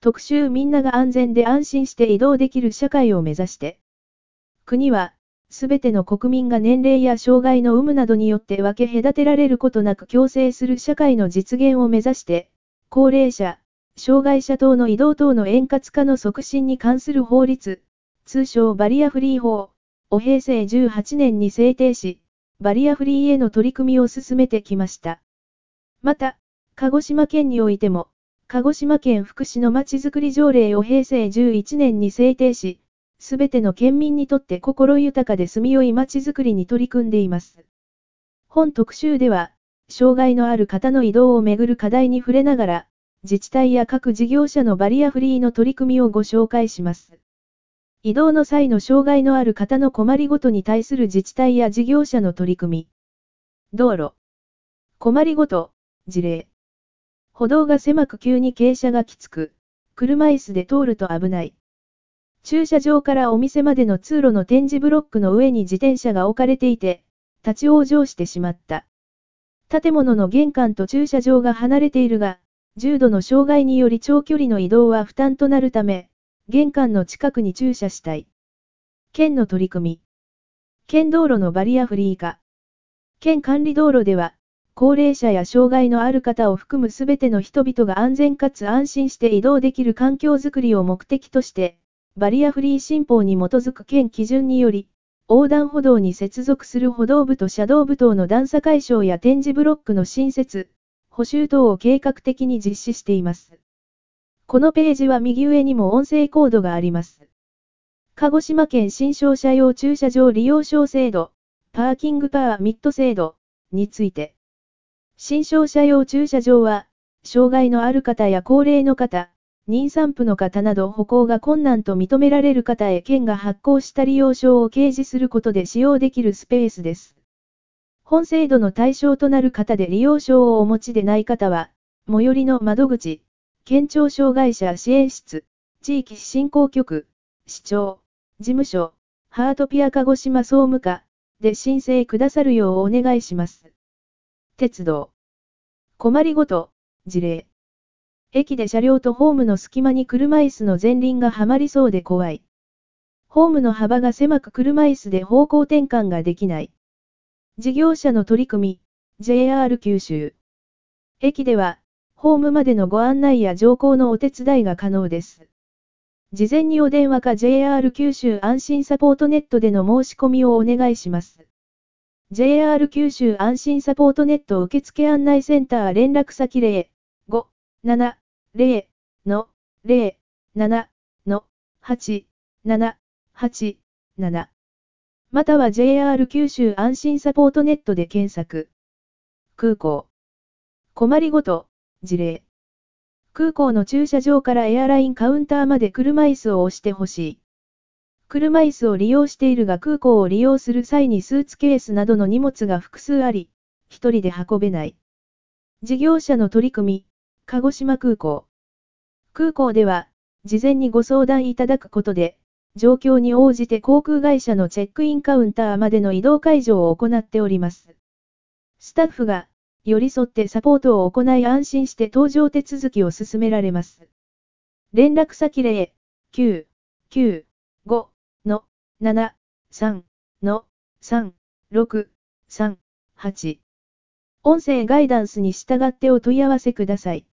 特集みんなが安全で安心して移動できる社会を目指して。国は、すべての国民が年齢や障害の有無などによって分け隔てられることなく共生する社会の実現を目指して、高齢者、障害者等の移動等の円滑化の促進に関する法律、通称バリアフリー法を平成18年に制定し、バリアフリーへの取り組みを進めてきました。また、鹿児島県においても、鹿児島県福祉のまちづくり条例を平成11年に制定し、すべての県民にとって心豊かで住みよいまちづくりに取り組んでいます。本特集では、障害のある方の移動をめぐる課題に触れながら、自治体や各事業者のバリアフリーの取り組みをご紹介します。移動の際の障害のある方の困りごとに対する自治体や事業者の取り組み。道路。困りごと、事例。歩道が狭く急に傾斜がきつく、車椅子で通ると危ない。駐車場からお店までの通路の点字ブロックの上に自転車が置かれていて、立ち往生してしまった。建物の玄関と駐車場が離れているが、重度の障害により長距離の移動は負担となるため、玄関の近くに駐車したい。県の取り組み。県道路のバリアフリー化。県管理道路では、高齢者や障害のある方を含むすべての人々が安全かつ安心して移動できる環境づくりを目的として、バリアフリー新法に基づく県基準により、横断歩道に接続する歩道部と車道部等の段差解消や点字ブロックの新設、補修等を計画的に実施しています。このページは右上にも音声コードがあります。鹿児島県新商車用駐車場利用証制度、パーキングパーミット制度について。新商車用駐車場は、障害のある方や高齢の方、妊産婦の方など歩行が困難と認められる方へ県が発行した利用証を掲示することで使用できるスペースです。本制度の対象となる方で利用証をお持ちでない方は、最寄りの窓口、県庁障害者支援室、地域振興局、市長、事務所、ハートピア鹿児島総務課で申請くださるようお願いします。鉄道。困りごと、事例。駅で車両とホームの隙間に車椅子の前輪がはまりそうで怖い。ホームの幅が狭く車椅子で方向転換ができない。事業者の取り組み、JR 九州。駅では、ホームまでのご案内や乗降のお手伝いが可能です。事前にお電話か JR 九州安心サポートネットでの申し込みをお願いします。JR 九州安心サポートネット受付案内センター連絡先0-5-7-0-7-8-7-8-7または JR 九州安心サポートネットで検索。空港。困りごと、事例。空港の駐車場からエアラインカウンターまで車椅子を押してほしい。車椅子を利用しているが空港を利用する際にスーツケースなどの荷物が複数あり、一人で運べない。事業者の取り組み、鹿児島空港。空港では、事前にご相談いただくことで、状況に応じて航空会社のチェックインカウンターまでの移動介助を行っております。スタッフが、寄り添ってサポートを行い安心して搭乗手続きを進められます。連絡先0-9-9-5-7-3-3-6-3-8。音声ガイダンスに従ってお問い合わせください。